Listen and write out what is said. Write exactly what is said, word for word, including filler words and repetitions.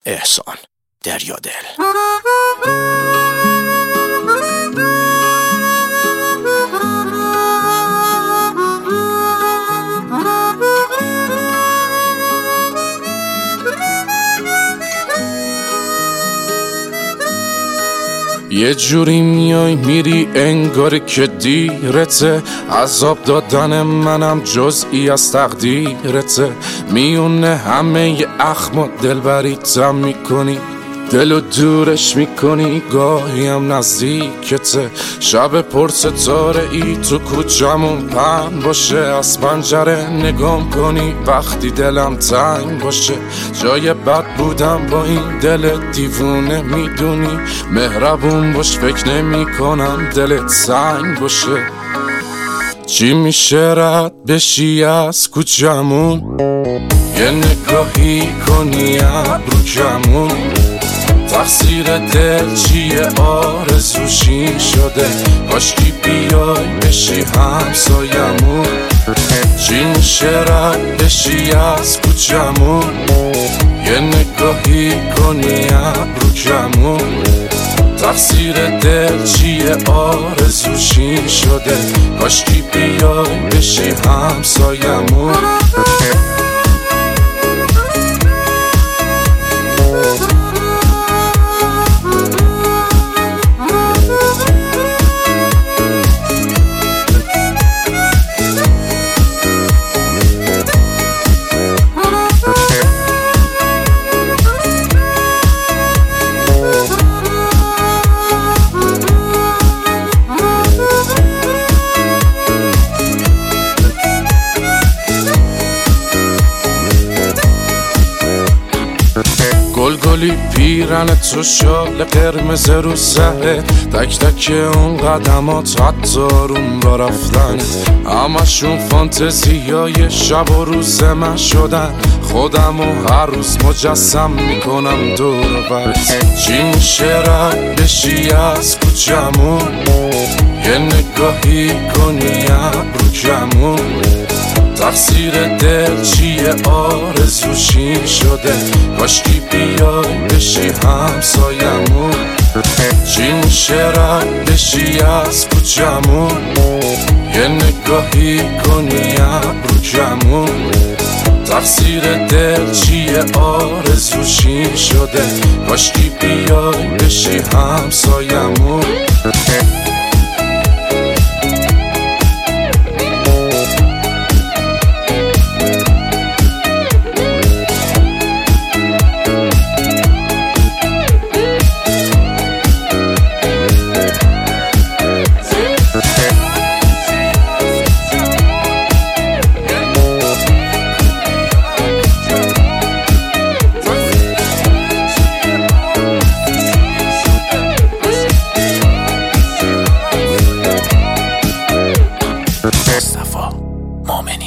احسان دریادل. یه جوری میای میری انگار که دیرته، عذاب دادن منم جزئی از تقدیرته. میونه همه ی اخم و دلبریتم میکنی، دلو دورش میکنی گاهی هم نزدیکته. شب پر ستاره ای تو کوچمون پهن باشه، از پنجره نگام کنی وقتی دلم تنگ باشه. جای بد بودم با این دل دیوونه میدونی، مهربون باش فکر نمی کنم دلت سنگ باشه. چی میشه رد بشی از کوچمون، یه نگاهی کنی ابرو کمون. تقصیر دل چیه آرزوشی شده، کاشکی بیای بشی همسایمون. چی میشه رد بشی از کوچمون، یه نگاهی کنی ابرو کمون. تقصیر دل چیه آرزوشی شده، کاشکی بیای بشی همسایمون. گلگلی پیرن تو شال قرمز رو سره، تک تک اون قدمات حتی روم با رفتن. همشون فانتزیای شب و روز من شدن، خودم و هر روز مجسم میکنم دور برت. چی میشه رد بشی از کوچمون، یه نگاهی کنی ابرو کمون. تقصیر دل چیه آرزوشی شده، کاشکی بیای بشی همسایمون. چی میشه رد بشی از کوچمون، یه نگاهی کنی ابرو کمون. تقصیر دل چیه آرزوشی شده، کاشکی بیای بشی همسایمون. مصطفی مومنی.